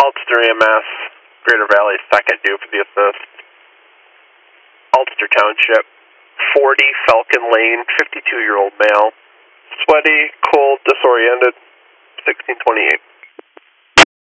Ulster EMS, Greater Valley, second due for the assist. Ulster Township, 40 Falcon Lane, 52-year-old male. Sweaty, cold, disoriented, 1628.